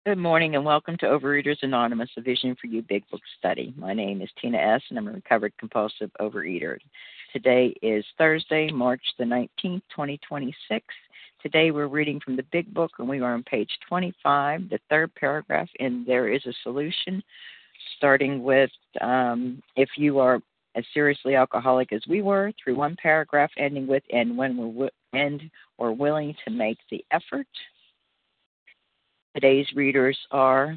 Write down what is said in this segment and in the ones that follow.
Good morning and welcome to Overeaters Anonymous, a Vision for You Big Book Study. My name is Tina S. and I'm a recovered compulsive overeater. Today is Thursday, March the 19th, 2026. Today we're reading from the Big Book and we are on page 25, the third paragraph, and there is a solution starting with if you are as seriously alcoholic as we were, through one paragraph ending with and when we're willing to make the effort. Today's readers are,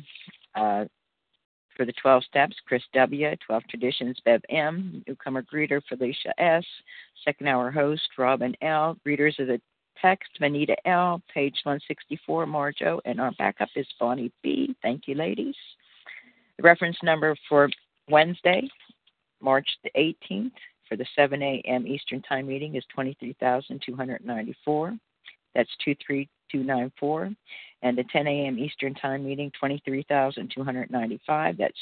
for the 12 Steps, Chris W., 12 Traditions, Bev M., newcomer greeter, Felicia S., second hour host, Robin L., readers of the text, Vanita L., page 164, Marjo, and our backup is Bonnie B. Thank you, ladies. The reference number for Wednesday, March the 18th, for the 7 a.m. Eastern Time meeting is 23,294. That's 23294. And the 10 a.m. Eastern Time meeting, 23,295. That's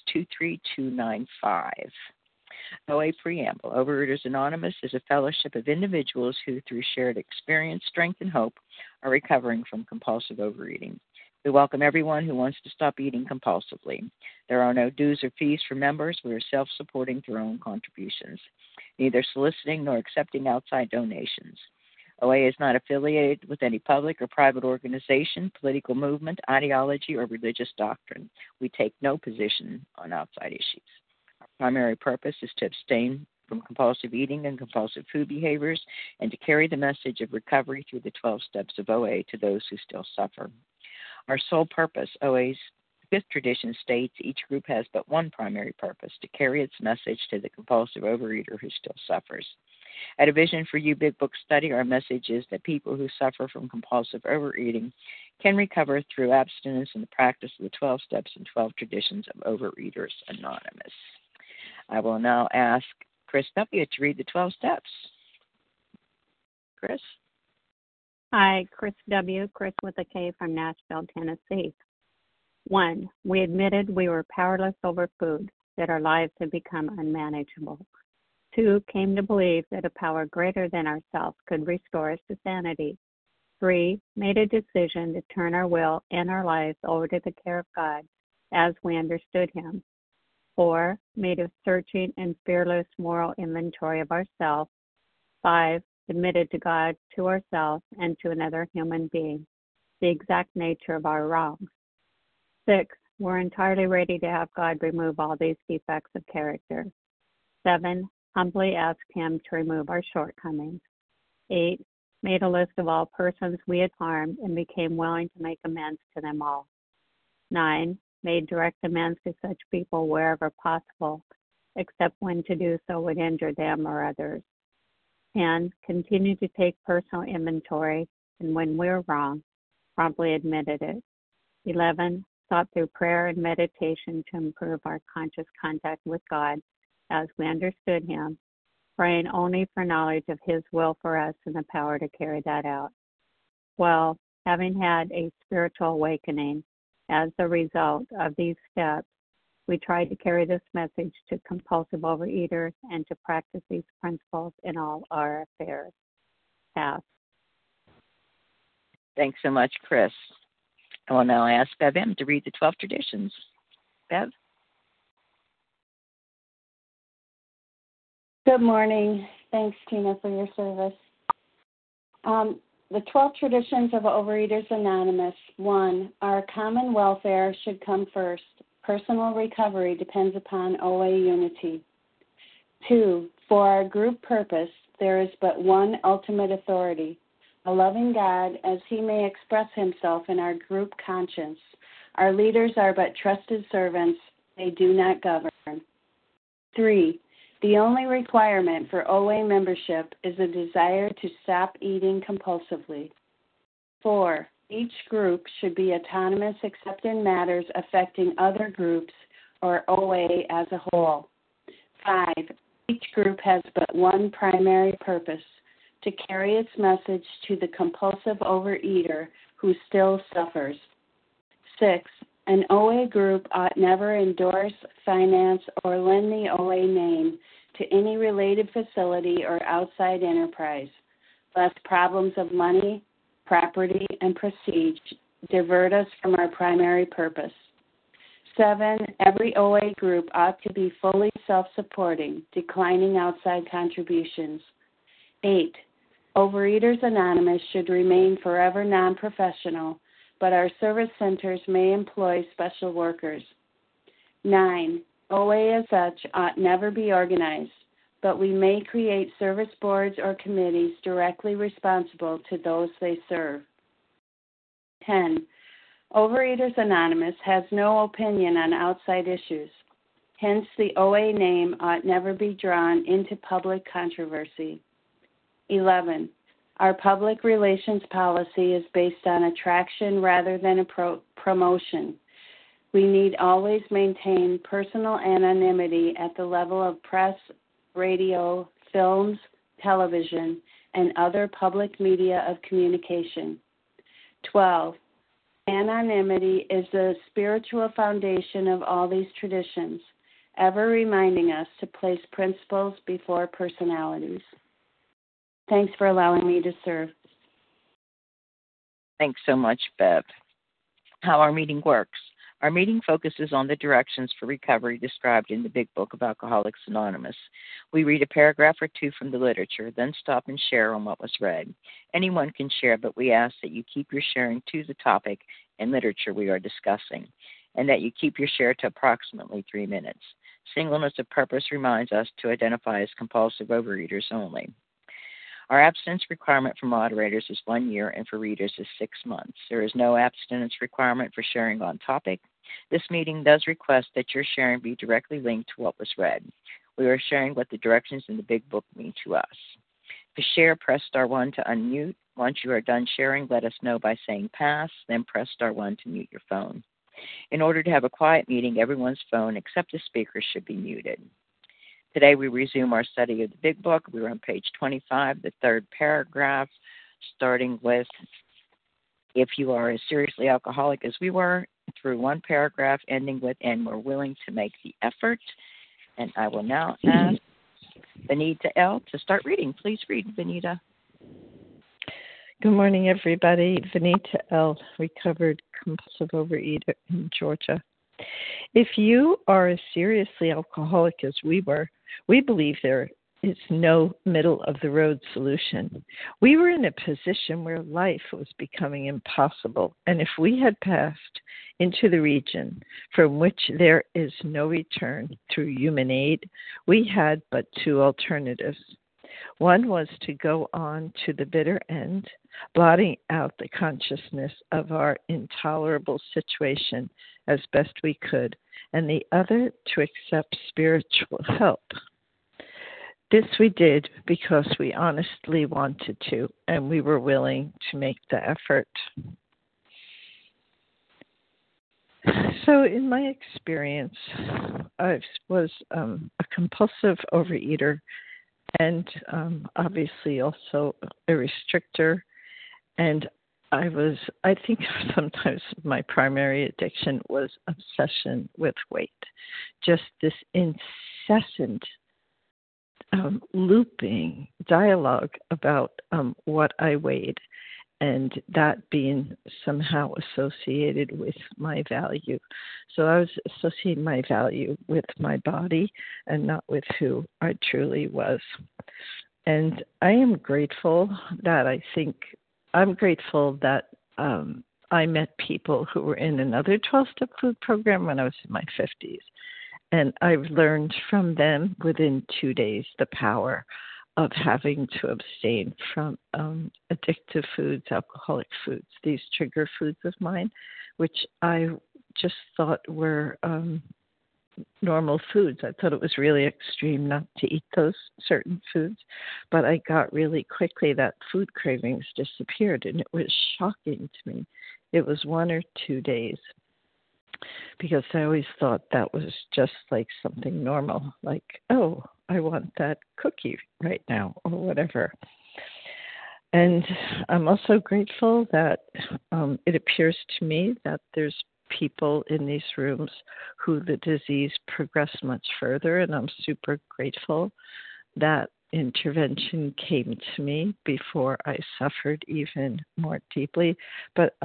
23295. OA Preamble. Overeaters Anonymous is a fellowship of individuals who, through shared experience, strength, and hope, are recovering from compulsive overeating. We welcome everyone who wants to stop eating compulsively. There are no dues or fees for members. We are self-supporting through our own contributions, neither soliciting nor accepting outside donations. OA is not affiliated with any public or private organization, political movement, ideology, or religious doctrine. We take no position on outside issues. Our primary purpose is to abstain from compulsive eating and compulsive food behaviors and to carry the message of recovery through the 12 steps of OA to those who still suffer. Our sole purpose, OA's fifth tradition states, each group has but one primary purpose, to carry its message to the compulsive overeater who still suffers. At a Vision for You Big Book Study, our message is that people who suffer from compulsive overeating can recover through abstinence and the practice of the 12 steps and 12 traditions of Overeaters Anonymous. I will now ask Chris W. to read the 12 steps. Chris? Hi, Chris W., Chris with a K from Nashville, Tennessee. 1. We admitted we were powerless over food, that our lives had become unmanageable. 2. Came to believe that a power greater than ourselves could restore us to sanity. 3. Made a decision to turn our will and our lives over to the care of God as we understood Him. 4. Made a searching and fearless moral inventory of ourselves. 5. Admitted to God, to ourselves, and to another human being the exact nature of our wrongs. 6. We're entirely ready to have God remove all these defects of character. 7. Humbly asked Him to remove our shortcomings. 8. Made a list of all persons we had harmed and became willing to make amends to them all. 9. Made direct amends to such people wherever possible, except when to do so would injure them or others. 10. Continued to take personal inventory, and when we were wrong, promptly admitted it. 11. Sought through prayer and meditation to improve our conscious contact with God as we understood Him, praying only for knowledge of His will for us and the power to carry that out. 12. Having had a spiritual awakening as a result of these steps, we tried to carry this message to compulsive overeaters and to practice these principles in all our affairs. Pass. Thanks so much, Chris. I will now ask Bev M. to read the 12 traditions. Bev? Good morning. Thanks, Tina, for your service. The 12 traditions of Overeaters Anonymous. 1. Our common welfare should come first. Personal recovery depends upon OA unity. 2. For our group purpose, there is but one ultimate authority, a loving God as He may express Himself in our group conscience. Our leaders are but trusted servants. They do not govern. 3. The only requirement for OA membership is a desire to stop eating compulsively. 4. Each group should be autonomous except in matters affecting other groups or OA as a whole. 5. Each group has but one primary purpose, to carry its message to the compulsive overeater who still suffers. 6. An OA group ought never endorse, finance, or lend the OA name to any related facility or outside enterprise, lest problems of money, property, and prestige divert us from our primary purpose. 7, every OA group ought to be fully self-supporting, declining outside contributions. 8, Overeaters Anonymous should remain forever non-professional, but our service centers may employ special workers. 9, OA as such ought never be organized, but we may create service boards or committees directly responsible to those they serve. 10, Overeaters Anonymous has no opinion on outside issues. Hence, the OA name ought never be drawn into public controversy. 11, our public relations policy is based on attraction rather than promotion. We need always maintain personal anonymity at the level of press, radio, films, television, and other public media of communication. 12, anonymity is the spiritual foundation of all these traditions, ever reminding us to place principles before personalities. Thanks for allowing me to serve. Thanks so much, Bev. How our meeting works. Our meeting focuses on the directions for recovery described in the Big Book of Alcoholics Anonymous. We read a paragraph or two from the literature, then stop and share on what was read. Anyone can share, but we ask that you keep your sharing to the topic and literature we are discussing, and that you keep your share to approximately 3 minutes. Singleness of purpose reminds us to identify as compulsive overeaters only. Our abstinence requirement for moderators is 1 year and for readers is 6 months. There is no abstinence requirement for sharing on topic. This meeting does request that your sharing be directly linked to what was read. We are sharing what the directions in the Big Book mean to us. To share, press star 1 to unmute. Once you are done sharing, let us know by saying pass, then press star 1 to mute your phone. In order to have a quiet meeting, everyone's phone except the speaker should be muted. Today we resume our study of the Big Book. We're on page 25, the third paragraph, starting with, if you are as seriously alcoholic as we were, through one paragraph, ending with, and we're willing to make the effort. And I will now ask Benita L. to start reading. Please read, Benita. Good morning, everybody. Benita L., recovered compulsive overeater in Georgia. If you are as seriously alcoholic as we were, we believe there is no middle-of-the-road solution. We were in a position where life was becoming impossible, and if we had passed into the region from which there is no return through human aid, we had but 2 alternatives. One was to go on to the bitter end, blotting out the consciousness of our intolerable situation as best we could, and the other to accept spiritual help. This we did because we honestly wanted to, and we were willing to make the effort. So in my experience, I was a compulsive overeater and obviously also a restrictor. And I think sometimes my primary addiction was obsession with weight, just this incessant looping dialogue about what I weighed, and that being somehow associated with my value. So I was associating my value with my body and not with who I truly was. And I am grateful that I met people who were in another 12-step food program when I was in my 50s. And I've learned from them within 2 days the power of having to abstain from addictive foods, alcoholic foods, these trigger foods of mine, which I just thought were normal foods. I thought it was really extreme not to eat those certain foods, but I got really quickly that food cravings disappeared, and it was shocking to me. It was 1 or 2 days, because I always thought that was just like something normal, like, oh, I want that cookie right now or whatever. And I'm also grateful that it appears to me that there's people in these rooms who the disease progressed much further, and I'm super grateful that intervention came to me before I suffered even more deeply. But I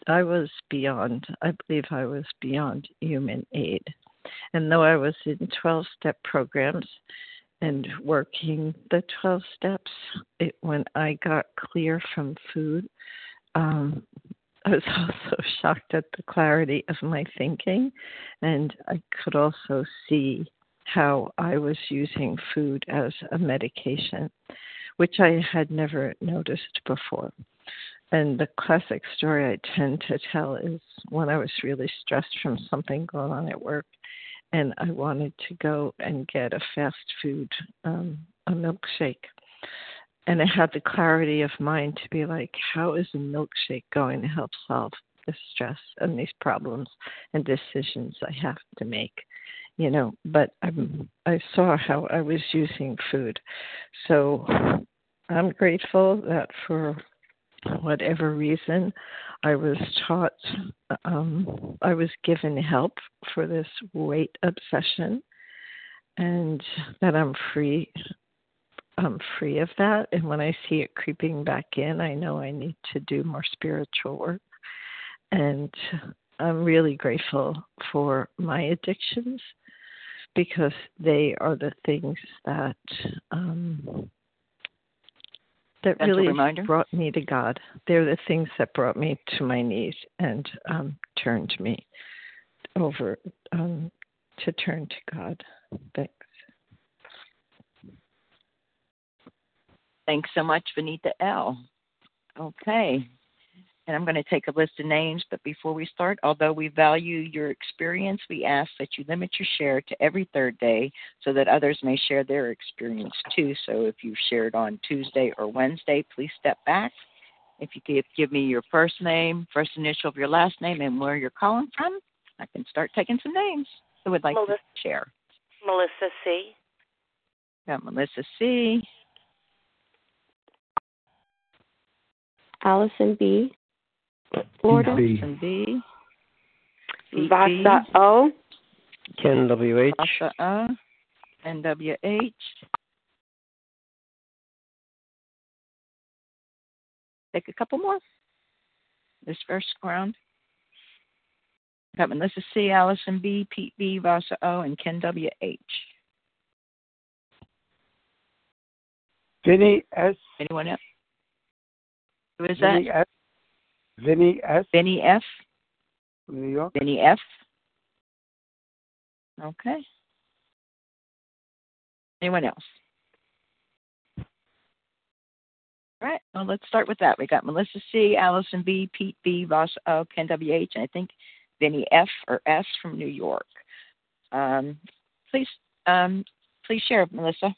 I was beyond, I believe I was beyond human aid. And though I was in 12-step programs and working the 12 steps, when I got clear from food, I was also shocked at the clarity of my thinking. And I could also see how I was using food as a medication, which I had never noticed before. And the classic story I tend to tell is when I was really stressed from something going on at work, and I wanted to go and get a fast food, a milkshake. And I had the clarity of mind to be like, how is a milkshake going to help solve the stress and these problems and decisions I have to make? But I saw how I was using food. So I'm grateful that for whatever reason, I was taught, I was given help for this weight obsession, and that I'm free of that. And when I see it creeping back in, I know I need to do more spiritual work. And I'm really grateful for my addictions because they are the things that really brought me to God. They're the things that brought me to my knees and turned me over to turn to God. Thanks. Thanks so much, Vanita L. Okay. And I'm going to take a list of names, but before we start, although we value your experience, we ask that you limit your share to every third day so that others may share their experience too. So if you shared on Tuesday or Wednesday, please step back. If you could give me your first name, first initial of your last name, and where you're calling from, I can start taking some names who would like to share. Melissa C. Got Melissa C. Allison B. Florida. Allison B. Vasa O. Ken W.H. Vasa O. NWH. Take a couple more. This first round. Got Melissa C., Allison B., Pete B., Vasa O., and Ken W.H. Vinny S. Anyone else? Who is Vinny that? S. Vinny S. Vinny F. From New York. Vinny F. Okay. Anyone else? All right. Well, let's start with that. We got Melissa C., Allison B., Pete B., Vasa O., Ken W.H., and I think Vinny F. or S. from New York. Please share, Melissa.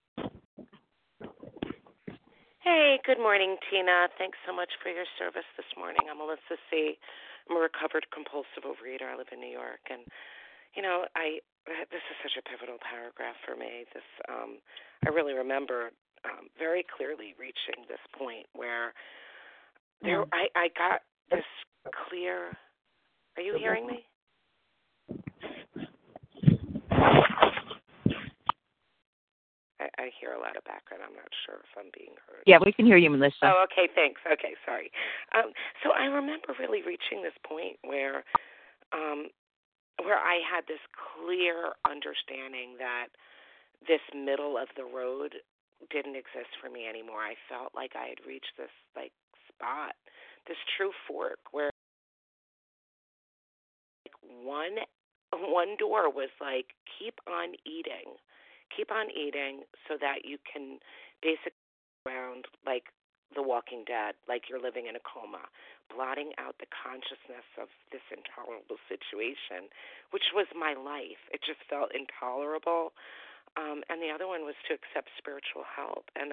Hey, good morning, Tina. Thanks so much for your service this morning. I'm Melissa C. I'm a recovered compulsive overeater. I live in New York, and this is such a pivotal paragraph for me. I really remember very clearly reaching this point where I got this clear. Are you hearing me? I hear a lot of background. I'm not sure if I'm being heard. Yeah, we can hear you, Melissa. Oh, okay, thanks. Okay, sorry. So I remember really reaching this point where I had this clear understanding that this middle of the road didn't exist for me anymore. I felt like I had reached this spot, this true fork where one door was like, keep on eating so that you can basically around like The Walking Dead, like you're living in a coma, blotting out the consciousness of this intolerable situation, which was my life. It just felt intolerable. And the other one was to accept spiritual help. And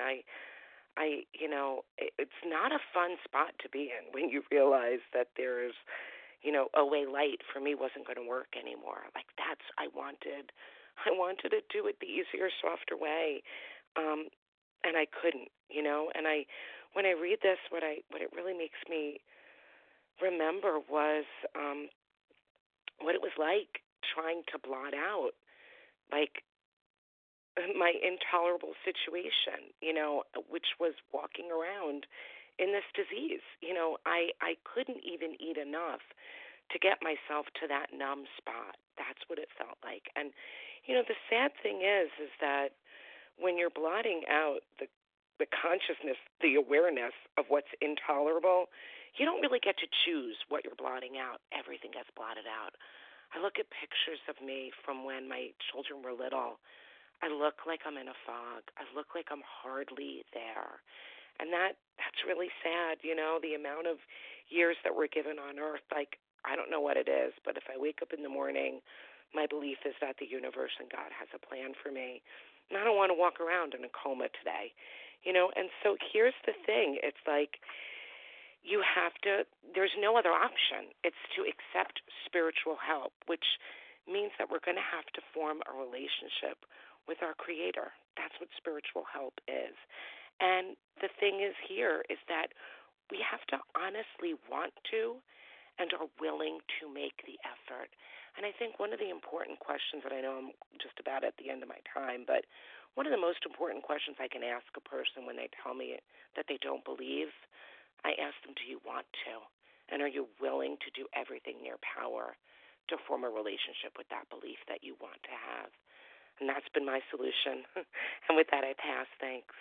it's not a fun spot to be in when you realize that there's, OA light for me wasn't going to work anymore. Like I wanted to do it the easier, softer way. And I couldn't, and when I read this, what it really makes me remember was, what it was like trying to blot out, like, my intolerable situation, which was walking around in this disease. I couldn't even eat enough to get myself to that numb spot. That's what it felt like. And, the sad thing is that when you're blotting out the consciousness, the awareness of what's intolerable, you don't really get to choose what you're blotting out. Everything gets blotted out. I look at pictures of me from when my children were little. I look like I'm in a fog. I look like I'm hardly there. And that's really sad, the amount of years that we're given on earth. Like, I don't know what it is, but if I wake up in the morning, my belief is that the universe and God has a plan for me. And I don't want to walk around in a coma today, And so here's the thing. It's like there's no other option. It's to accept spiritual help, which means that we're going to have to form a relationship with our Creator. That's what spiritual help is. And the thing is here is that we have to honestly want to and are willing to make the effort. And I think one of the important questions, and I know I'm just about at the end of my time, but one of the most important questions I can ask a person when they tell me that they don't believe, I ask them, do you want to? And are you willing to do everything in your power to form a relationship with that belief that you want to have? And that's been my solution. And with that, I pass. Thanks.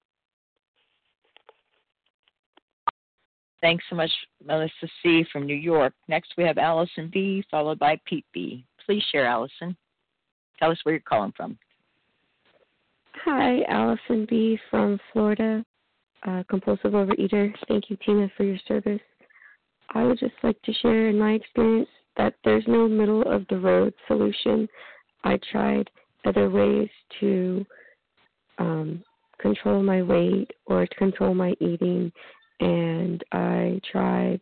Thanks so much, Melissa C. from New York. Next, we have Allison B., followed by Pete B. Please share, Allison. Tell us where you're calling from. Hi, Allison B. from Florida, compulsive overeater. Thank you, Tina, for your service. I would just like to share in my experience that there's no middle-of-the-road solution. I tried other ways to control my weight or to control my eating, and I tried,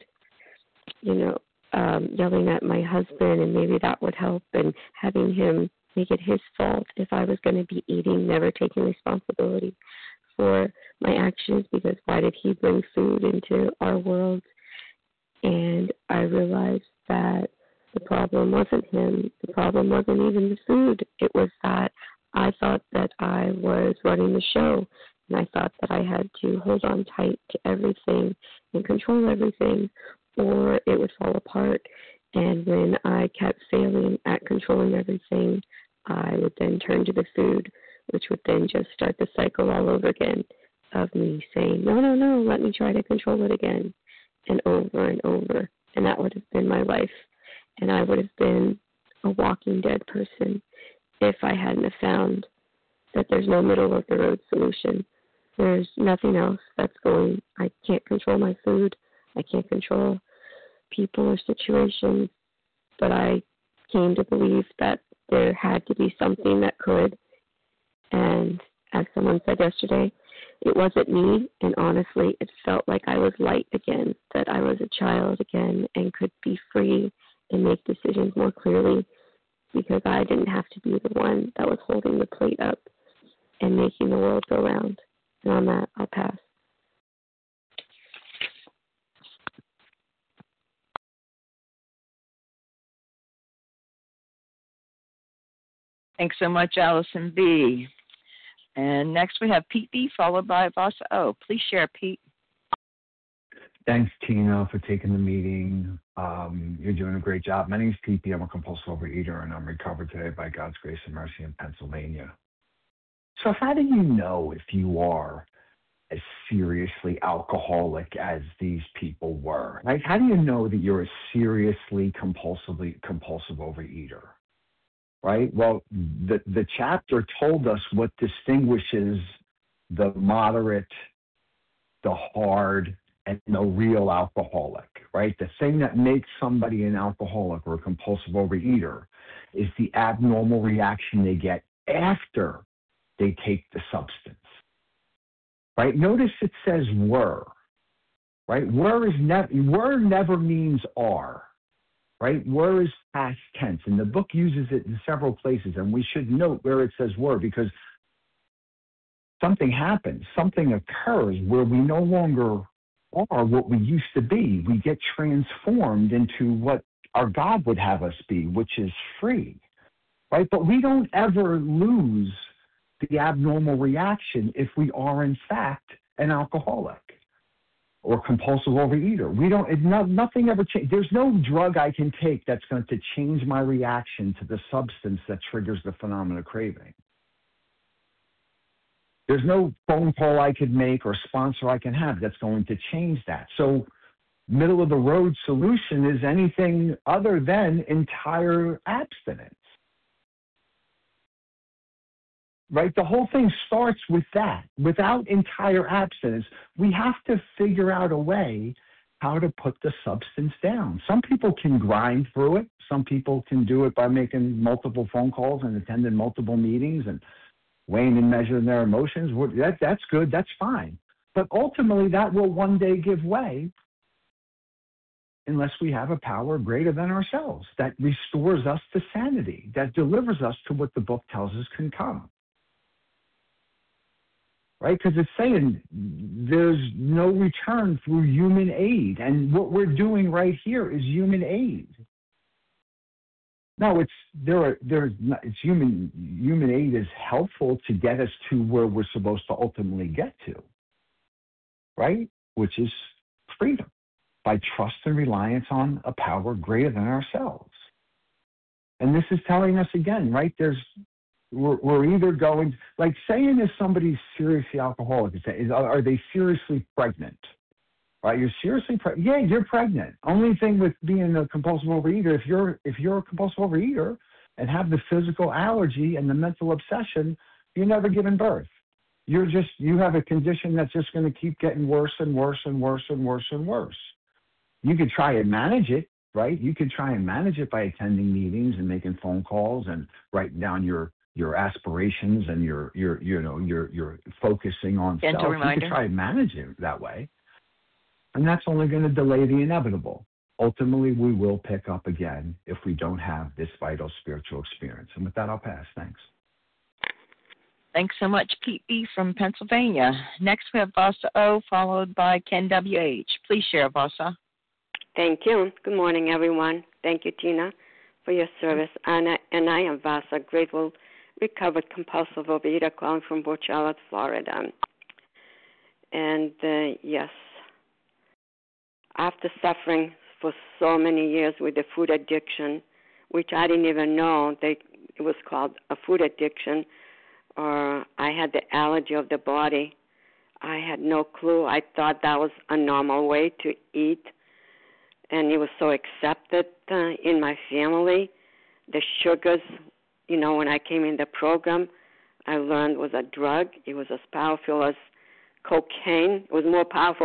yelling at my husband, and maybe that would help, and having him make it his fault if I was going to be eating, never taking responsibility for my actions, because why did he bring food into our world? And I realized that the problem wasn't him. The problem wasn't even the food. It was that I thought that I was running the show, and I thought that I had to hold on tight to everything and control everything, or it would fall apart. And when I kept failing at controlling everything, I would then turn to the food, which would then just start the cycle all over again of me saying, no, let me try to control it again, and over and over. And that would have been my life. And I would have been a walking dead person if I hadn't have found that there's no middle-of-the-road solution. There's nothing else that's going. I can't control my food. I can't control people or situations. But I came to believe that there had to be something that could. And as someone said yesterday, it wasn't me. And honestly, it felt like I was light again, that I was a child again and could be free and make decisions more clearly, because I didn't have to be the one that was holding the plate up and making the world go round. And on that, I'll pass. Thanks so much, Allison B. And next we have Pete B., followed by Vasa O. Please share, Pete. Thanks, Tina, for taking the meeting. You're doing a great job. My name's Pete B. I'm a compulsive overeater, and I'm recovered today by God's grace and mercy in Pennsylvania. So how do you know if you are as seriously alcoholic as these people were? Like, how do you know that you're a seriously compulsive overeater? Right? Well, the chapter told us what distinguishes the moderate, the hard, and the real alcoholic, right? The thing that makes somebody an alcoholic or a compulsive overeater is the abnormal reaction they get after they take the substance, right? Notice it says were, right? Were never means are, right? Were is past tense, and the book uses it in several places, and we should note where it says were, because something happens, something occurs where we no longer are what we used to be. We get transformed into what our God would have us be, which is free, right? But we don't ever lose the abnormal reaction if we are, in fact, an alcoholic. or compulsive overeater. Nothing ever changes. There's no drug I can take that's going to change my reaction to the substance that triggers the phenomenon of craving. There's no phone call I could make or sponsor I can have that's going to change that. So middle of the road solution is anything other than entire abstinence. Right? The whole thing starts with that. Without entire abstinence, we have to figure out a way how to put the substance down. Some people can grind through it. Some people can do it by making multiple phone calls and attending multiple meetings and weighing and measuring their emotions. That's good. That's fine. But ultimately, that will one day give way unless we have a power greater than ourselves that restores us to sanity, that delivers us to what the book tells us can come. Right? Because it's saying there's no return through human aid. And what we're doing right here is human aid. No, human aid is helpful to get us to where we're supposed to ultimately get to. Right? Which is freedom by trust and reliance on a power greater than ourselves. And this is telling us again, right? We're either going, like saying if somebody's seriously alcoholic, are they seriously pregnant? Right? You're seriously pregnant. Yeah, you're pregnant. Only thing with being a compulsive overeater, if you're a compulsive overeater and have the physical allergy and the mental obsession, you're never giving birth. You have a condition that's just going to keep getting worse and worse and worse and worse and worse. You could try and manage it, right? You could try and manage it by attending meetings and making phone calls and writing down your aspirations and you're focusing on Gentle self. reminder. You could try and manage it that way. And that's only going to delay the inevitable. Ultimately, we will pick up again if we don't have this vital spiritual experience. And with that, I'll pass. Thanks. Thanks so much, Pete B. from Pennsylvania. Next, we have Vasa O., followed by Ken W.H. Please share, Vasa. Thank you. Good morning, everyone. Thank you, Tina, for your service. And I am Vasa, grateful, recovered compulsive overeater, calling from Port Charlotte, Florida. And yes, after suffering for so many years with the food addiction, which I didn't even know it was called a food addiction, or I had the allergy of the body. I had no clue. I thought that was a normal way to eat, and it was so accepted in my family. The sugars, when I came in the program, I learned was a drug. It was as powerful as cocaine. It was more powerful.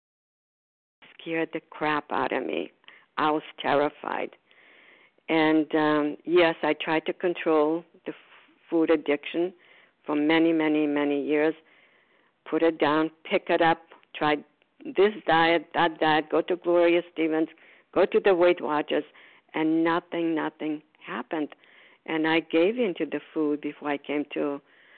It scared the crap out of me. I was terrified. And, yes, I tried to control the food addiction for many, many, many years. Put it down, pick it up, tried this diet, that diet, go to Gloria Stevens, go to the Weight Watchers, and nothing happened. And I gave into the food before I came to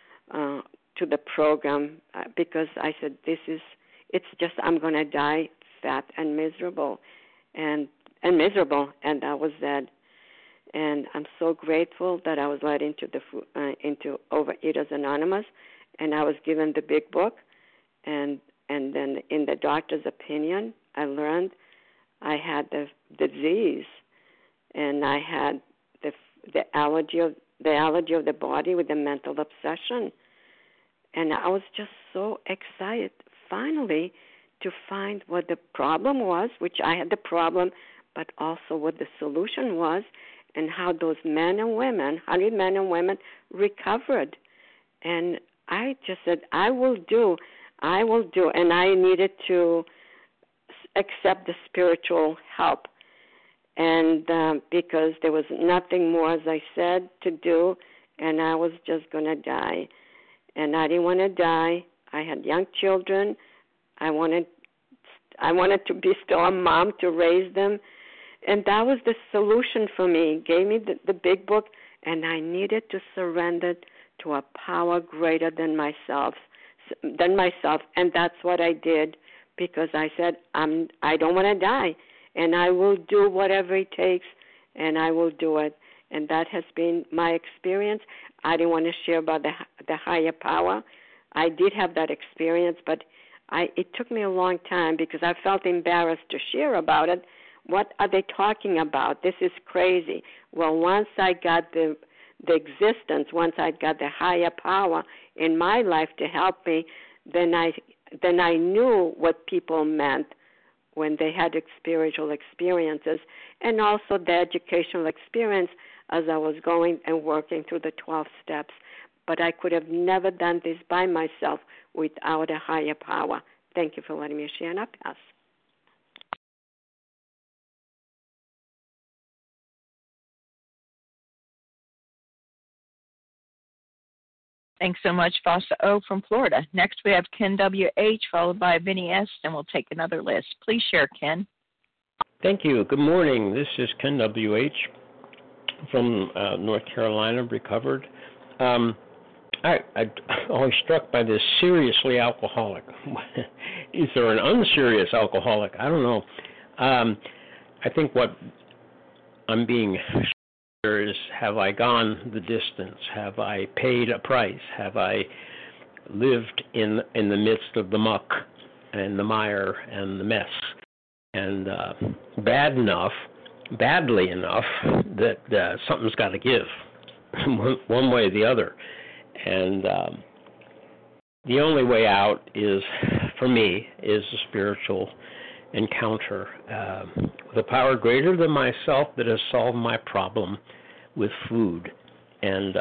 the program because I said, it's just I'm going to die fat and miserable, and that was that. And I'm so grateful that I was led into into Overeaters Anonymous, and I was given the big book, and then in the doctor's opinion, I learned I had the disease, and I had the allergy of the body with the mental obsession, and I was just so excited finally to find what the problem was, which I had the problem, but also what the solution was, and how those men and women, 100 men and women, recovered. And I just said, I will do, and I needed to accept the spiritual help. And because there was nothing more, as I said, to do, and I was just going to die. And I didn't want to die. I had young children. I wanted to be still a mom to raise them. And that was the solution for me. It gave me the big book, and I needed to surrender to a power greater than myself. And that's what I did, because I said, I don't want to die, and I will do whatever it takes, and I will do it. And that has been my experience. I didn't want to share about the higher power. I did have that experience, but It took me a long time because I felt embarrassed to share about it. What are they talking about? This is crazy. Well, once I got the existence, once I got the higher power in my life to help me, then I knew what people meant when they had spiritual experiences, and also the educational experience as I was going and working through the 12 steps. But I could have never done this by myself without a higher power. Thank you for letting me share, and I pass. Thanks so much, Fossa O from Florida. Next, we have Ken W.H., followed by Vinny S., and we'll take another list. Please share, Ken. Thank you. Good morning. This is Ken W.H. from North Carolina, recovered. I'm always struck by this seriously alcoholic. Is there an unserious alcoholic? I don't know. I think what I'm being is, have I gone the distance? Have I paid a price? Have I lived in the midst of the muck and the mire and the mess? And badly enough that something's got to give, one way or the other. And the only way out is, for me, is a spiritual encounter with a power greater than myself that has solved my problem with food. And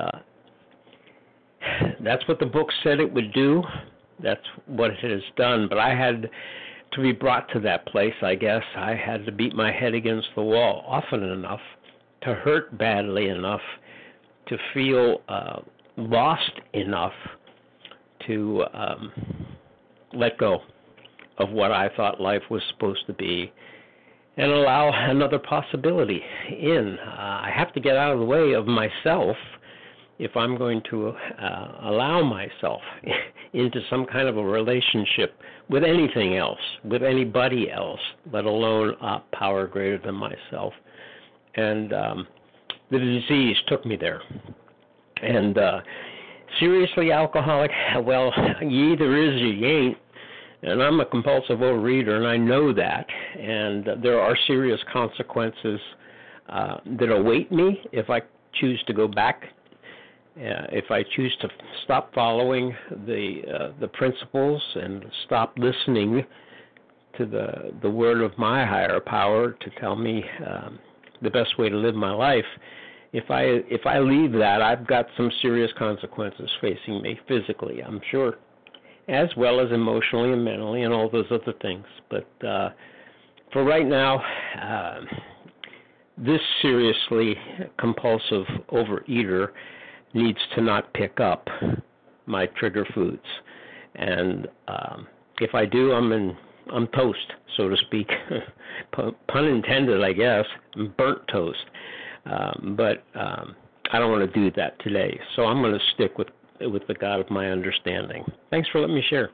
that's what the book said it would do. That's what it has done. But I had to be brought to that place, I guess. I had to beat my head against the wall often enough, to hurt badly enough, to feel lost enough to let go of what I thought life was supposed to be and allow another possibility in. I have to get out of the way of myself if I'm going to allow myself into some kind of a relationship with anything else, with anybody else, let alone a power greater than myself. And the disease took me there. And seriously alcoholic, well, you either is or you ain't. And I'm a compulsive overeater, and I know that. And there are serious consequences that await me if I choose to go back. If I choose to stop following the principles and stop listening to the word of my higher power to tell me the best way to live my life, if I leave that, I've got some serious consequences facing me physically, I'm sure, as well as emotionally and mentally and all those other things. But for right now, this seriously compulsive overeater needs to not pick up my trigger foods. And if I do, I'm toast, so to speak. Pun intended, I guess. I'm burnt toast. But I don't want to do that today. So I'm going to stick with the God of my understanding. Thanks for letting me share.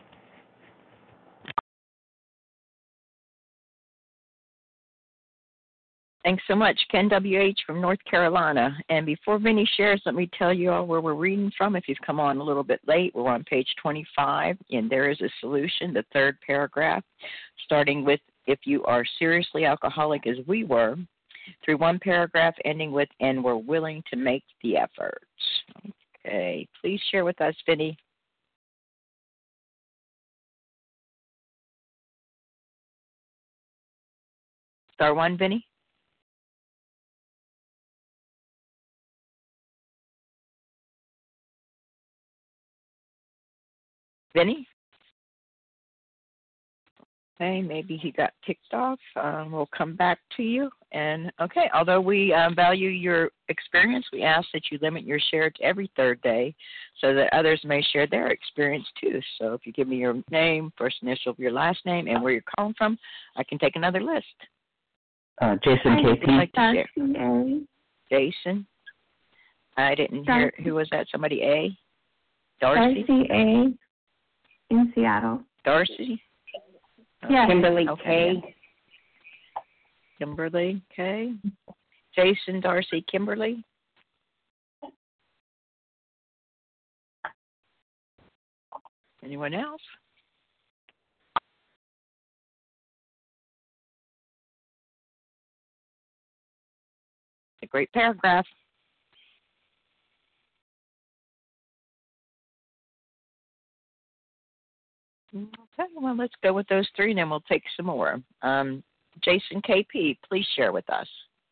Thanks so much, Ken W.H. from North Carolina. And before Vinny shares, let me tell you all where we're reading from. If you've come on a little bit late, we're on page 25, and there is a solution, the third paragraph, starting with, if you are seriously alcoholic as we were, through one paragraph ending with, and we're willing to make the effort. Okay, please share with us, Vinny. Star one, Vinny. Vinny? Okay, maybe he got kicked off. We'll come back to you. And okay, although we value your experience, we ask that you limit your share to every third day so that others may share their experience too. So if you give me your name, first initial of your last name, and where you're calling from, I can take another list. Jason KP. Like Jason. I didn't hear. Who was that? Somebody A? Darcy? Darcy A. in Seattle. Darcy? Okay. Yes. Kimberly Okay. K. Kimberly K. Jason, Darcy, Kimberly. Anyone else? a great paragraph. Okay, well, let's go with those three, and then we'll take some more. Jason KP, please share with us.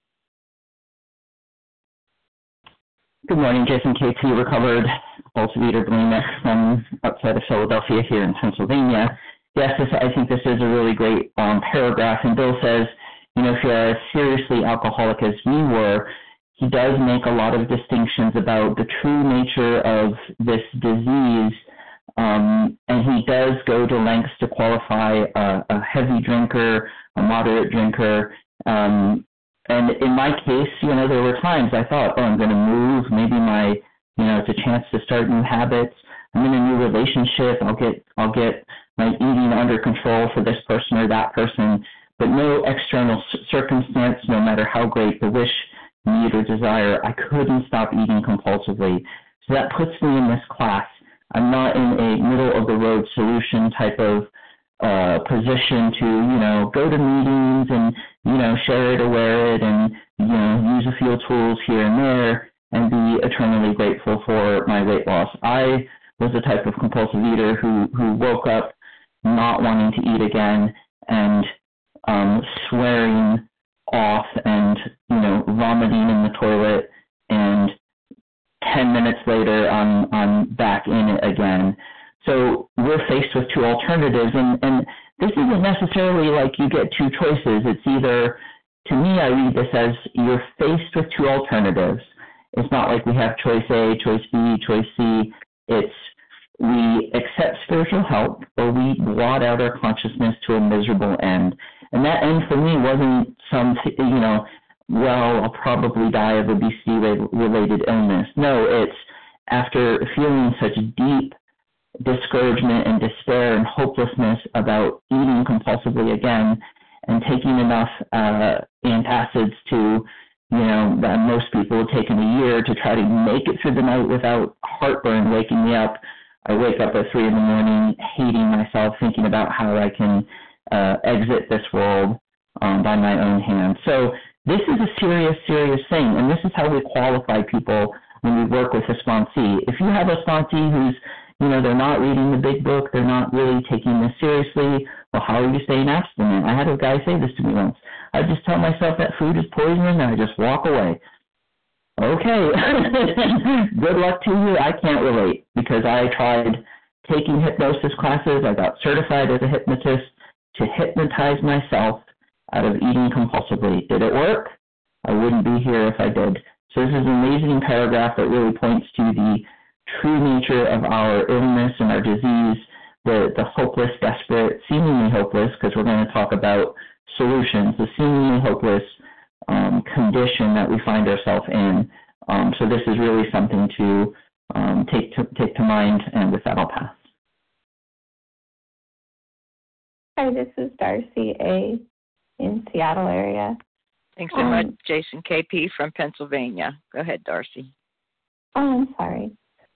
Good morning, Jason KP, recovered compulsive eater bulimic from outside of Philadelphia here in Pennsylvania. Yes, I think this is a really great paragraph, and Bill says, if you're as seriously alcoholic as we were, he does make a lot of distinctions about the true nature of this disease, and he does go to lengths to qualify a heavy drinker, a moderate drinker, and in my case, there were times I thought, I'm going to move, maybe it's a chance to start new habits, I'm in a new relationship, I'll get my eating under control for this person or that person, but no external circumstance, no matter how great the wish, need, or desire, I couldn't stop eating compulsively. So that puts me in this class. I'm not in a middle-of-the-road solution type of position to, go to meetings and, share it or wear it and, use a few tools here and there and be eternally grateful for my weight loss. I was the type of compulsive eater who woke up not wanting to eat again and swearing off and, vomiting in the toilet, and 10 minutes later I'm back in it again. So we're faced with two alternatives, and this isn't necessarily like you get two choices. It's either, to me, I read this as you're faced with two alternatives. It's not like we have choice A, choice B, choice C. It's we accept spiritual help or we blot out our consciousness to a miserable end. And that end for me wasn't some, I'll probably die of obesity-related illness. No, it's after feeling such deep discouragement and despair and hopelessness about eating compulsively again and taking enough antacids to, that most people have taken a year to try to make it through the night without heartburn waking me up. I wake up at 3 a.m, hating myself, thinking about how I can exit this world by my own hand. So this is a serious, serious thing, and this is how we qualify people when we work with a sponsee. If you have a sponsee who's, they're not reading the big book, they're not really taking this seriously, well, how are you staying abstinent? I had a guy say this to me once. I just tell myself that food is poison and I just walk away. Okay, good luck to you. I can't relate because I tried taking hypnosis classes. I got certified as a hypnotist to hypnotize myself out of eating compulsively. Did it work? I wouldn't be here if I did. So this is an amazing paragraph that really points to the true nature of our illness and our disease, the hopeless, desperate, seemingly hopeless, because we're going to talk about solutions, the seemingly hopeless condition that we find ourselves in. So this is really something to take to mind, and with that I'll pass. Hi, this is Darcy A. in Seattle area. Thanks so much, Jason KP from Pennsylvania. Go ahead, Darcy. I'm sorry.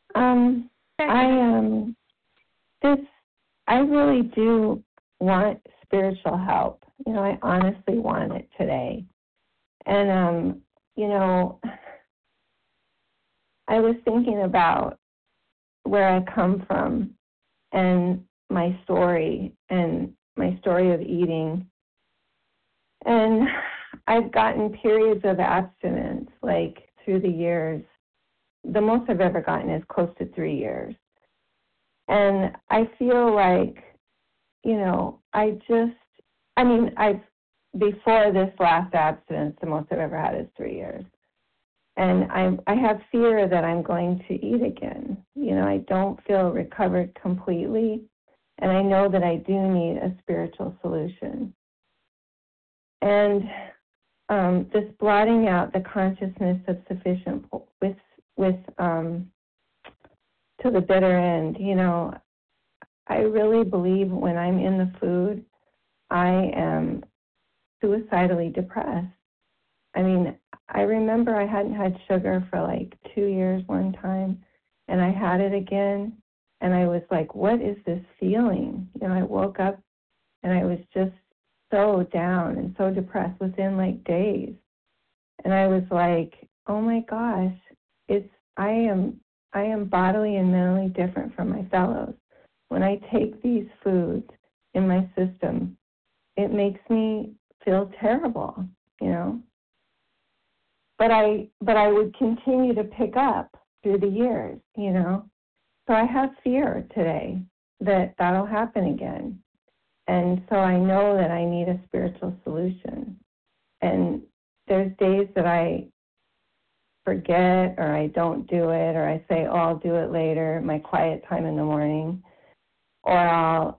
I really do want spiritual help. I honestly want it today. And, I was thinking about where I come from and my story of eating. And I've gotten periods of abstinence, like through the years. The most I've ever gotten is close to 3 years. And I feel like, before this last abstinence, the most I've ever had is 3 years. And I have fear that I'm going to eat again. I don't feel recovered completely. And I know that I do need a spiritual solution. And this blotting out the consciousness of sufficient with to the bitter end, I really believe when I'm in the food, I am suicidally depressed. I remember I hadn't had sugar for like 2 years one time, and I had it again, and I was like, what is this feeling? I woke up and I was just so down and so depressed within like days. And And I was like, oh my gosh, I am bodily and mentally different from my fellows. When I take these foods in my system, it makes me feel terrible, you know. But I would continue to pick up through the years, you know. So I have fear today that that'll happen again. And so I know that I need a spiritual solution. And there's days that I forget or I don't do it, or I say, oh, I'll do it later, my quiet time in the morning, or I'll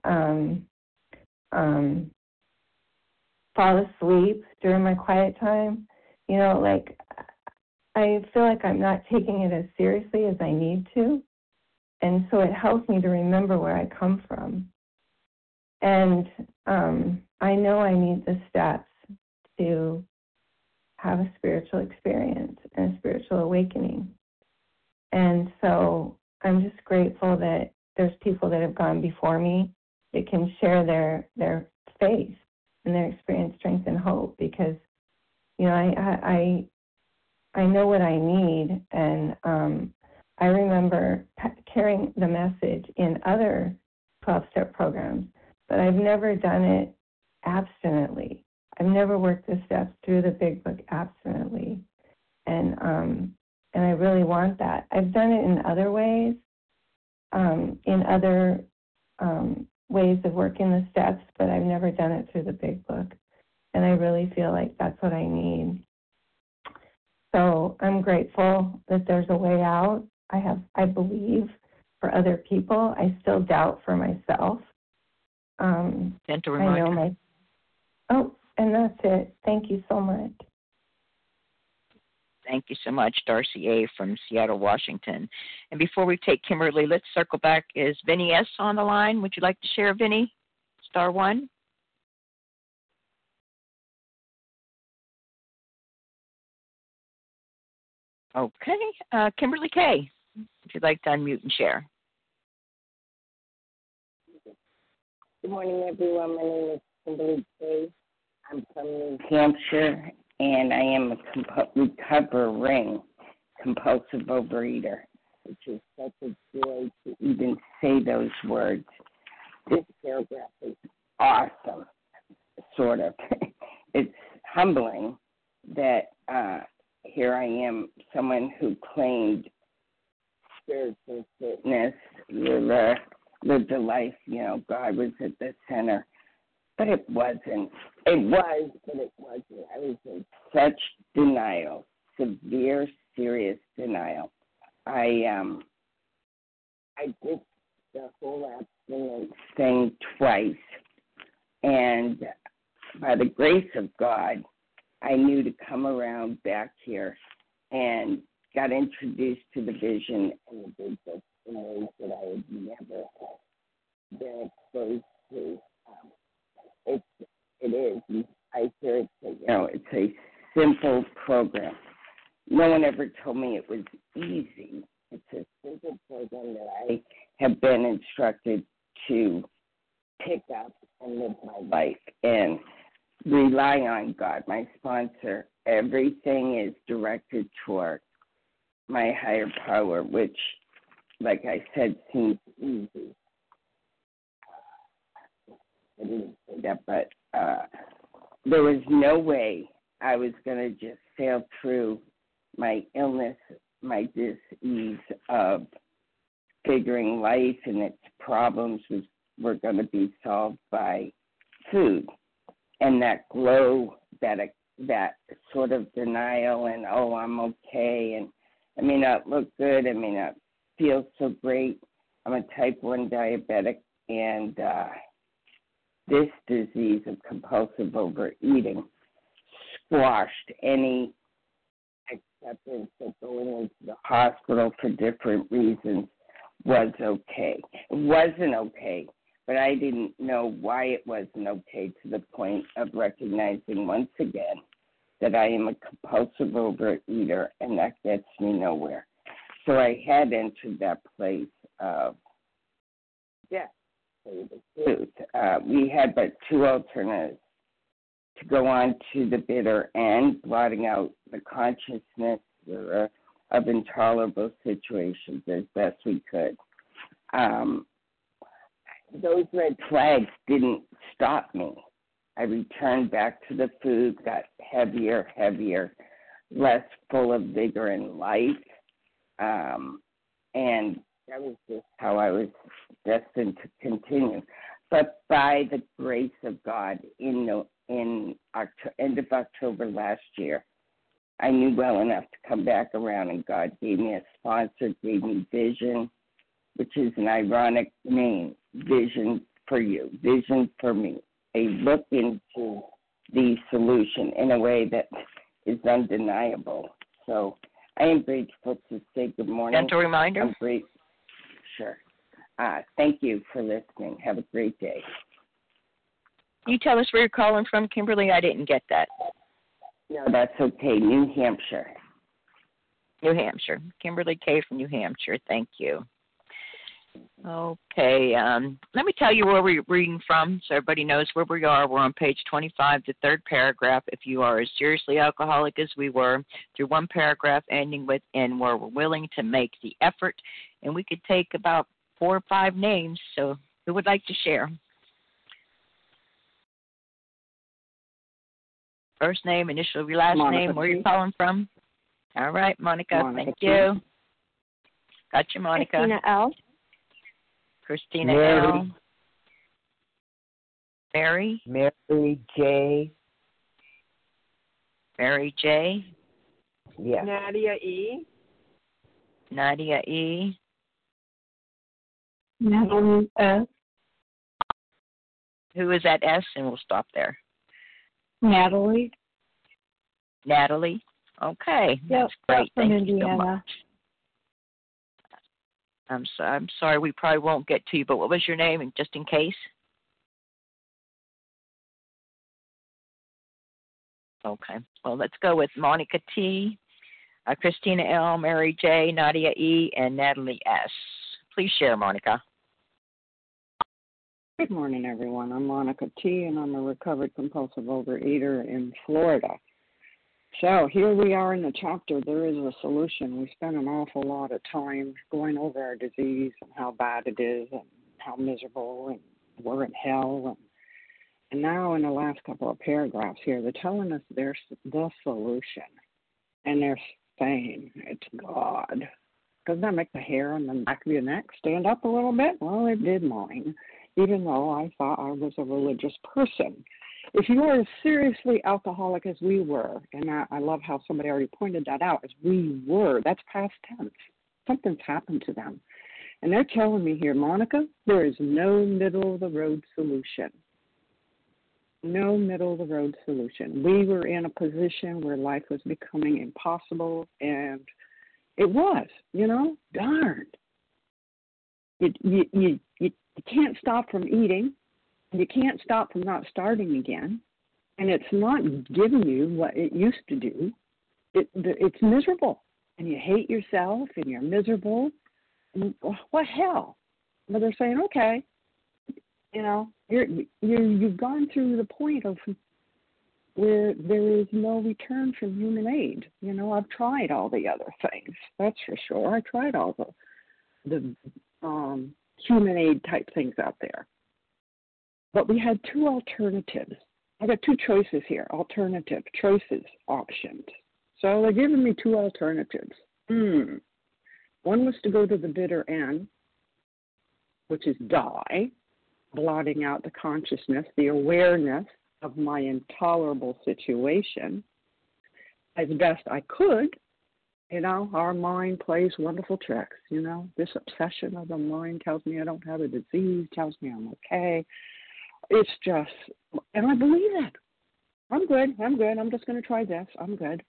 fall asleep during my quiet time. You know, like I feel like I'm not taking it as seriously as I need to. And so it helps me to remember where I come from. And I know I need the steps to have a spiritual experience and a spiritual awakening. And so I'm just grateful that there's people that have gone before me that can share their faith and their experience, strength, and hope, because, you know, I know what I need, and I remember carrying the message in other 12-step programs, but I've never done it abstinently. I've never worked the steps through the Big Book abstinently, and I really want that. I've done it in other ways, in other ways of working the steps, but I've never done it through the Big Book, and I really feel like that's what I need. So I'm grateful that there's a way out. I believe for other people. I still doubt for myself. Gentle reminder. And that's it. Thank you so much. Thank you so much, Darcy A. from Seattle, Washington. And before we take Kimberly, let's circle back. Is Vinny S. on the line? Would you like to share, Vinny? *1. Okay. Kimberly K., if you'd like to unmute and share. Good morning, everyone. My name is Kimberly K. I'm from New Hampshire, and I am a recovering compulsive overeater, which is such a joy to even say those words. This paragraph is awesome, sort of. It's humbling that here I am, someone who claimed spiritual fitness, lived a life, you know, God was at the center. But it wasn't. It was, but it wasn't. I was in such denial, severe, serious denial. I did the whole abstinence thing twice, and by the grace of God, I knew to come around back here and got introduced to the vision and the Big Book in ways that I had never been exposed to. It is. I hear it. You know, it's a simple program. No one ever told me it was easy. It's a simple program that I have been instructed to pick up and live my life and rely on God, my sponsor. Everything is directed toward my higher power, which, like I said, seems easy. I didn't say that, but there was no way I was going to just sail through my illness, my dis-ease of figuring life and its problems were going to be solved by food. And that glow, that sort of denial and, oh, I'm okay, and I may not look good, I may not feel so great. I'm a type 1 diabetic, and this disease of compulsive overeating squashed any acceptance that going into the hospital for different reasons was okay. It wasn't okay, but I didn't know why it wasn't okay, to the point of recognizing once again that I am a compulsive overeater, and that gets me nowhere. So I had entered that place of death. We had but two alternatives. to go on to the bitter end, blotting out the consciousness of intolerable situations as best we could. Those red flags didn't stop me. I returned back to the food, got heavier, less full of vigor and life. And that was just how I was destined to continue. But by the grace of God, in end of October last year, I knew well enough to come back around, and God gave me a sponsor, gave me Vision, which is an ironic name, Vision for You, Vision for Me, a look into the solution in a way that is undeniable. So I am grateful to say good morning. Gentle reminder. I'm great. Sure. Thank you for listening. Have a great day. Can you tell us where you're calling from, Kimberly? I didn't get that. No, that's okay. New Hampshire. New Hampshire. Kimberly K. from New Hampshire. Thank you. Okay. Let me tell you where we're reading from so everybody knows where we are. We're on page 25, the third paragraph. If you are as seriously alcoholic as we were, through one paragraph ending with "and were willing to make the effort." And we could take about 4 or 5 names. So who would like to share? First name, initial of your last name, where you're calling from. All right, Monica. Thank you. Got you, Monica. Christina L. Christina Mary. L. Mary. Mary J. Mary J. Yeah. Nadia E. Nadia E. Natalie S. Who is that S? And we'll stop there. Natalie. Natalie. Okay. Yep, That's great. from Thank you so Indiana. much. I'm sorry, we probably won't get to you, but what was your name, and just in case? Okay. Well, let's go with Monica T., Christina L., Mary J., Nadia E., and Natalie S. Please share, Monica. Good morning, everyone. I'm Monica T., and I'm a recovered compulsive overeater in Florida. So here we are in the chapter, There is a Solution. We spent an awful lot of time going over our disease and how bad it is and how miserable and we're in hell. And now in the last couple of paragraphs here, they're telling us there's the solution. And they're saying it's God. Doesn't that make the hair on the back of your neck stand up a little bit? Well, it did mine, even though I thought I was a religious person. If you are as seriously alcoholic as we were, and I love how somebody already pointed that out, as we were, that's past tense. Something's happened to them. And they're telling me here, Monica, there is no middle-of-the-road solution. No middle-of-the-road solution. We were in a position where life was becoming impossible, and it was, darn. You can't stop from eating. You can't stop from not starting again, and it's not giving you what it used to do. It's miserable, and you hate yourself, and you're miserable. And what hell? But they're saying, okay, you've gone through the point of where there is no return from human aid. I've tried all the other things, that's for sure. I tried all the human aid type things out there. But we had 2 alternatives. I got 2 choices here, alternative, choices, options. So they're giving me 2 alternatives. One was to go to the bitter end, which is die, blotting out the consciousness, the awareness of my intolerable situation as best I could. Our mind plays wonderful tricks. This obsession of the mind tells me I don't have a disease, tells me I'm okay. It's just, and I believe it. I'm good. I'm just going to try this. I'm good.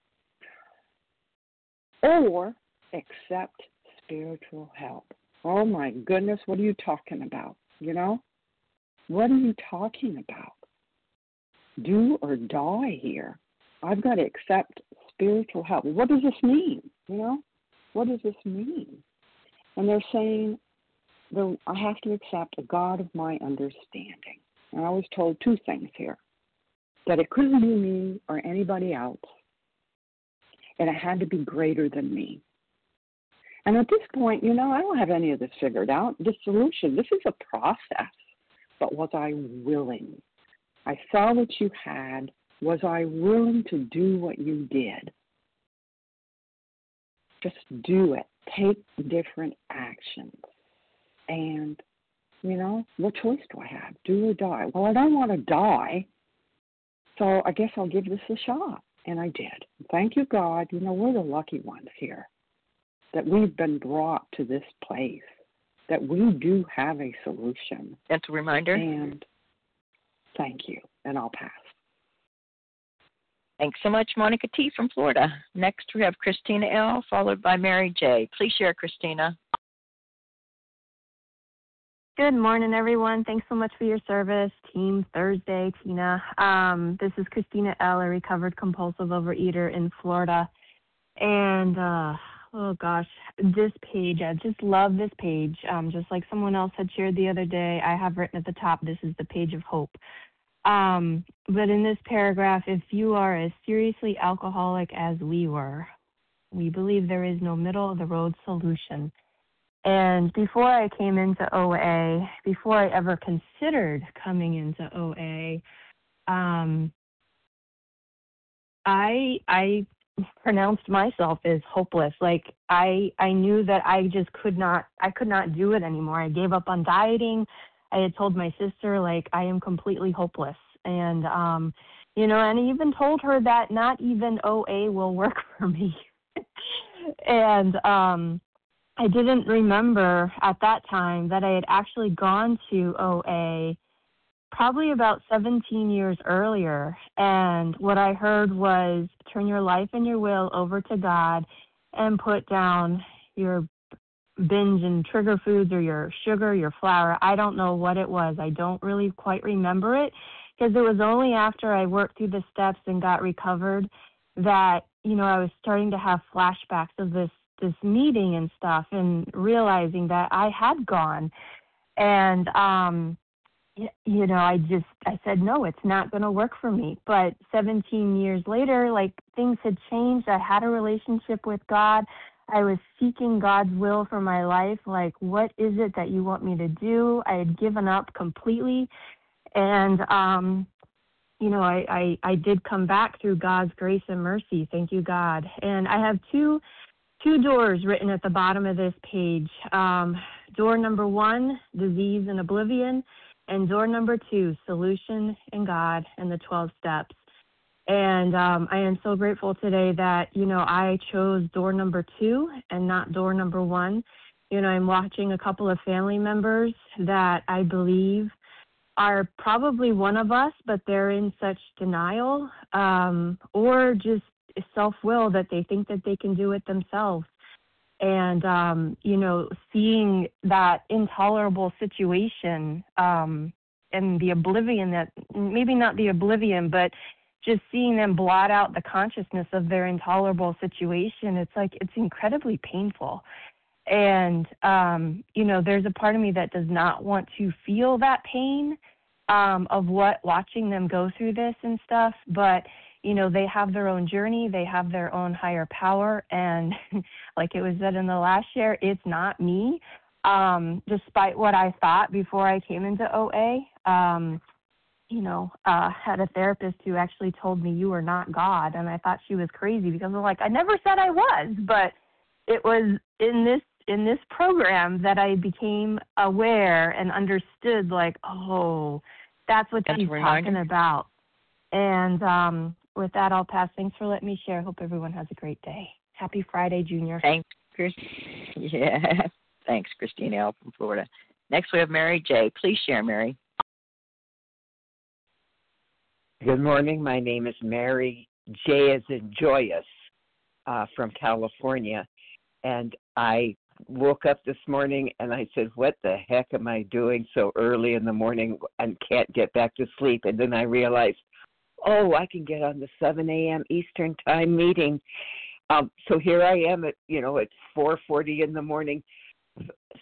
Or accept spiritual help. Oh, my goodness, what are you talking about? What are you talking about? Do or die here. I've got to accept spiritual help. What does this mean? What does this mean? And they're saying, I have to accept a God of my understanding. And I was told 2 things here. that it couldn't be me or anybody else, and it had to be greater than me. And at this point, I don't have any of this figured out. The solution, this is a process. But was I willing? I saw what you had. Was I willing to do what you did? Just do it. Take different actions. And, what choice do I have? Do or die? Well, I don't want to die, so I guess I'll give this a shot. And I did. Thank you, God. We're the lucky ones here, that we've been brought to this place, that we do have a solution. That's a reminder. And thank you. And I'll pass. Thanks so much, Monica T. from Florida. Next, we have Christina L., followed by Mary J. Please share, Christina. Good morning, everyone. Thanks so much for your service. Team Thursday, Tina. This is Christina L., a recovered compulsive overeater in Florida. And, oh, gosh, this page, I just love this page. Just like someone else had shared the other day, I have written at the top, this is the page of hope. But in this paragraph, if you are as seriously alcoholic as we were, we believe there is no middle-of-the-road solution. And before I came into OA, before I ever considered coming into OA, I pronounced myself as hopeless. Like I knew that I could not do it anymore. I gave up on dieting. I had told my sister, like, I am completely hopeless. And, and I even told her that not even OA will work for me. And I didn't remember at that time that I had actually gone to OA probably about 17 years earlier. And what I heard was turn your life and your will over to God and put down your binge and trigger foods or your sugar, your flour. I don't know what it was. I don't really quite remember it because it was only after I worked through the steps and got recovered that, I was starting to have flashbacks of this meeting and stuff and realizing that I had gone. And, I said, no, it's not going to work for me. But 17 years later, like things had changed. I had a relationship with God. I was seeking God's will for my life. Like, what is it that you want me to do? I had given up completely. And, I did come back through God's grace and mercy. Thank you, God. And I have two doors written at the bottom of this page. Door number 1, disease and oblivion. And door number 2, solution and God and the 12 steps. And I am so grateful today that, I chose door number 2 and not door number 1. I'm watching a couple of family members that I believe are probably one of us, but they're in such denial or just self-will that they think that they can do it themselves. And, seeing that intolerable situation and the oblivion that, maybe not the oblivion, but just seeing them blot out the consciousness of their intolerable situation, it's incredibly painful. And, there's a part of me that does not want to feel that pain of watching them go through this and stuff, but they have their own journey. They have their own higher power. And like it was said in the last share, it's not me. Despite what I thought before I came into OA, had a therapist who actually told me you are not God. And I thought she was crazy because I'm like, I never said I was, but it was in this program that I became aware and understood like, oh, that's what she's talking about. And, with that, I'll pass. Thanks for letting me share. Hope everyone has a great day. Happy Friday, Junior. Thanks, Chris. Yeah. Thanks, Christine L. from Florida. Next, we have Mary J. Please share, Mary. Good morning. My name is Mary J. as in joyous from California. And I woke up this morning and I said, what the heck am I doing so early in the morning and can't get back to sleep? And then I realized, I can get on the 7 a.m. Eastern time meeting. So here I am at 4:40 in the morning.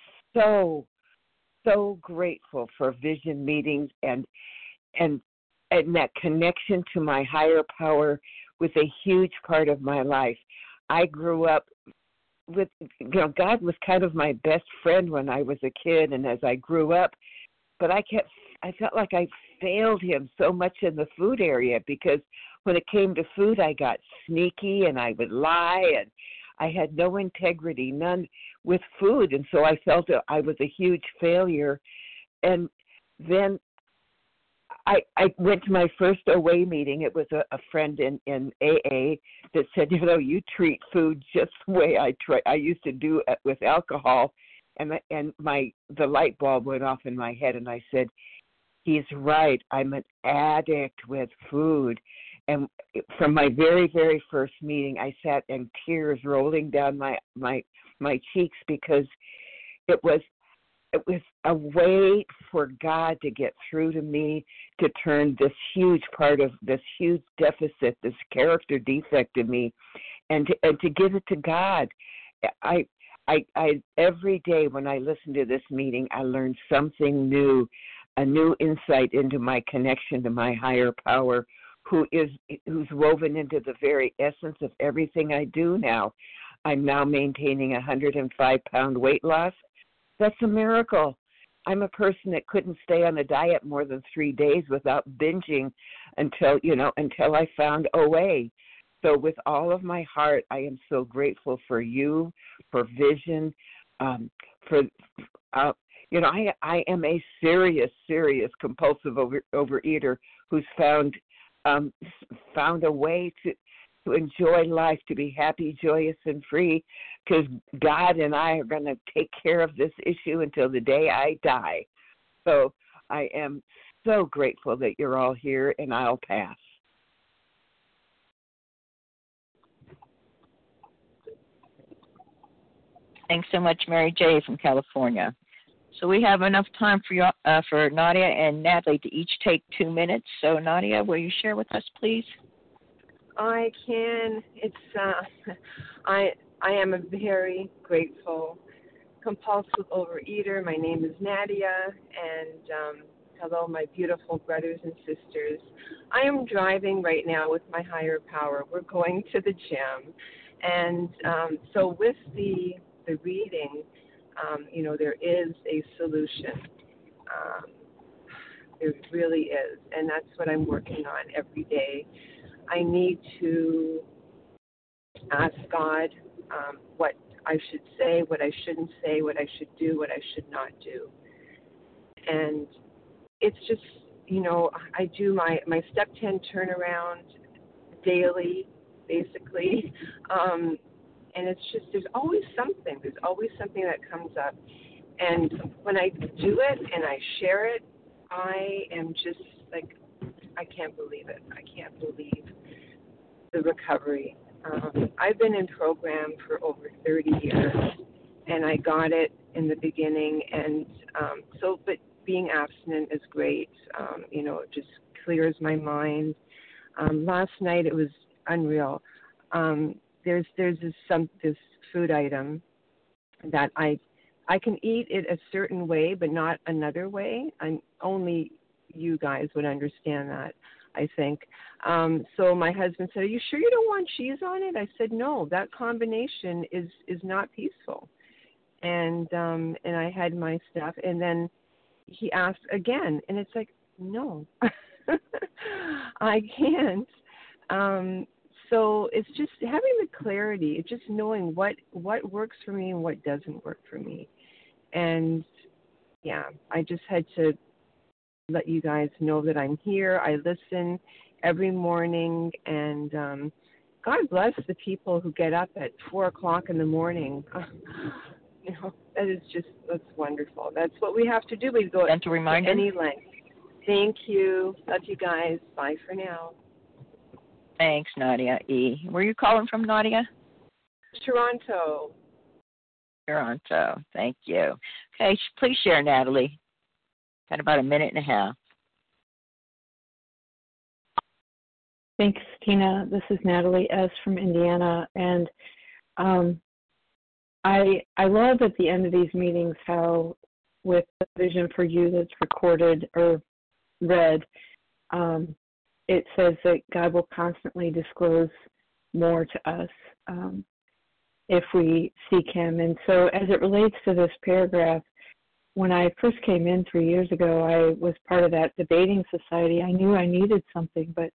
So grateful for vision meetings and and that connection to my higher power was a huge part of my life. I grew up with, God was kind of my best friend when I was a kid and as I grew up, but I felt like I failed him so much in the food area because when it came to food, I got sneaky and I would lie and I had no integrity, none with food. And so I felt that I was a huge failure. And then I went to my first OA meeting. It was a friend in AA that said, you treat food just the way I used to do it with alcohol. And the light bulb went off in my head, and I said, he's right. I'm an addict with food. And from my very, very first meeting, I sat in tears rolling down my cheeks because it was a way for God to get through to me, to turn this huge part of this huge deficit, this character defect in me, and to give it to God. I every day when I listen to this meeting, I learn something new, a new insight into my connection to my higher power, who's woven into the very essence of everything I do now. I'm now maintaining 105-pound weight loss. That's a miracle. I'm a person that couldn't stay on a diet more than 3 days without binging until I found OA. So with all of my heart, I am so grateful for you, for Vision, I am a serious compulsive overeater who's found a way to enjoy life, to be happy, joyous, and free, because God and I are going to take care of this issue until the day I die. So I am so grateful that you're all here, and I'll pass. Thanks so much, Mary J. from California. So we have enough time for Nadia and Natalie to each take 2 minutes. So Nadia, will you share with us, please? I can. It's I am a very grateful compulsive overeater. My name is Nadia, and hello, my beautiful brothers and sisters. I am driving right now with my higher power. We're going to the gym, and so with the reading, there is a solution. There really is, and that's what I'm working on every day. I need to ask God what I should say, what I shouldn't say, what I should do, what I should not do. And it's just, I do my step 10 turnaround daily, basically. And it's just, there's always something that comes up. And when I do it and I share it, I am just like, I can't believe it. I can't believe the recovery. I've been in program for over 30 years, and I got it in the beginning. And but being abstinent is great. It just clears my mind. Last night it was unreal. There's this food item that I can eat it a certain way, but not another way. Only you guys would understand that, I think. So my husband said, "Are you sure you don't want cheese on it?" I said, "No, that combination is not peaceful." And I had my stuff, and then he asked again, and it's like, no, I can't. So it's just having the clarity, it's just knowing what works for me and what doesn't work for me. And yeah, I just had to let you guys know that I'm here. I listen every morning, and God bless the people who get up at 4:00 in the morning. That's wonderful. That's what we have to do. We go to remind any length. Thank you. Love you guys. Bye for now. Thanks, Nadia E. Where are you calling from, Nadia? Toronto. Toronto. Thank you. Okay, please share, Natalie. Got about a minute and a half. Thanks, Tina. This is Natalie S. from Indiana, and I love at the end of these meetings how, with the Vision for You that's recorded or read, it says that God will constantly disclose more to us if we seek him. And so as it relates to this paragraph, when I first came in 3 years ago, I was part of that debating society. I knew I needed something, but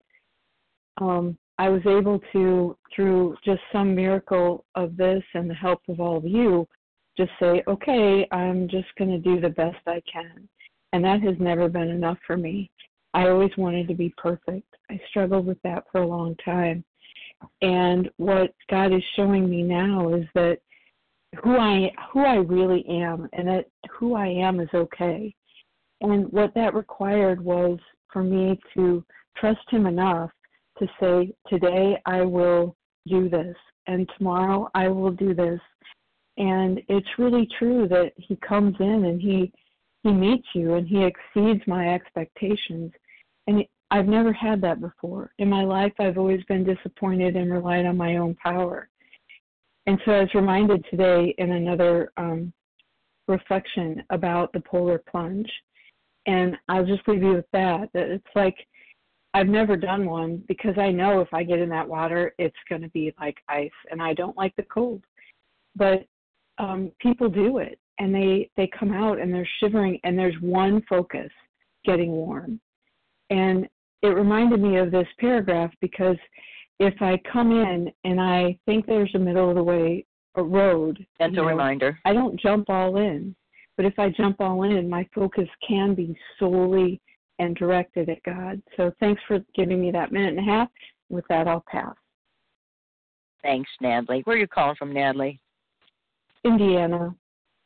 I was able to, through just some miracle of this and the help of all of you, just say, okay, I'm just going to do the best I can. And that has never been enough for me. I always wanted to be perfect. I struggled with that for a long time. And what God is showing me now is that who I really am, and that who I am is okay. And what that required was for me to trust him enough to say, today I will do this, and tomorrow I will do this. And it's really true that he comes in and he meets you and he exceeds my expectations. And I've never had that before. In my life, I've always been disappointed and relied on my own power. And so I was reminded today in another reflection about the polar plunge. And I'll just leave you with that it's like I've never done one because I know if I get in that water, it's going to be like ice, and I don't like the cold. But people do it, and they come out and they're shivering, and there's one focus, getting warm. And it reminded me of this paragraph because if I come in and I think there's a middle of the way a road, that's a reminder. I don't jump all in. But if I jump all in, my focus can be solely and directed at God. So thanks for giving me that minute and a half. With that, I'll pass. Thanks, Natalie. Where are you calling from, Natalie? Indiana.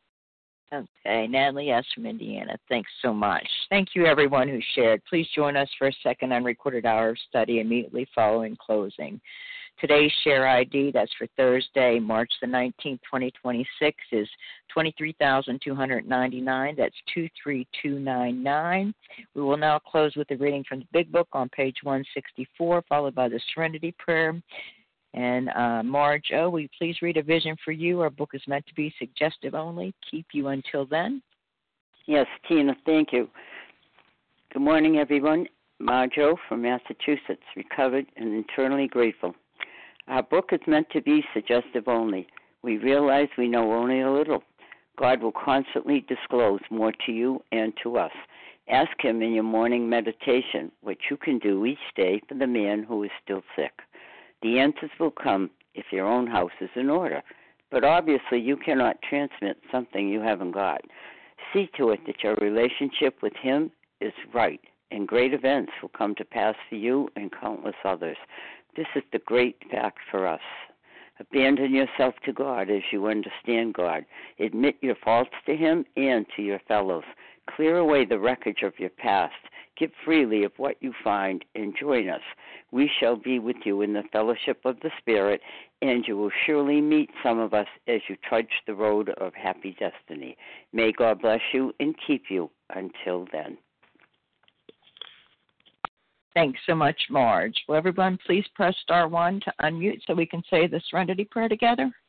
Okay, Natalie S. from Indiana. Thanks so much. Thank you, everyone who shared. Please join us for a second unrecorded hour of study immediately following closing. Today's share ID, that's for Thursday, March the 19th, 2026, is 23,299. That's 23299. We will now close with a reading from the Big Book on page 164, followed by the Serenity Prayer. And Marge, will you please read a vision for you? Our book is meant to be suggestive only. Keep you until then. Yes, Tina, thank you. Good morning, everyone. Marjo from Massachusetts, recovered and internally grateful. Our book is meant to be suggestive only. We realize we know only a little. God will constantly disclose more to you and to us. Ask him in your morning meditation what you can do each day for the man who is still sick. The answers will come if your own house is in order. But obviously you cannot transmit something you haven't got. See to it that your relationship with him is right, and great events will come to pass for you and countless others. This is the great fact for us. Abandon yourself to God as you understand God. Admit your faults to him and to your fellows. Clear away the wreckage of your past. Give freely of what you find and join us. We shall be with you in the fellowship of the Spirit, and you will surely meet some of us as you trudge the road of happy destiny. May God bless you and keep you until then. Thanks so much, Marge. Will everyone please press *1 to unmute so we can say the Serenity Prayer together?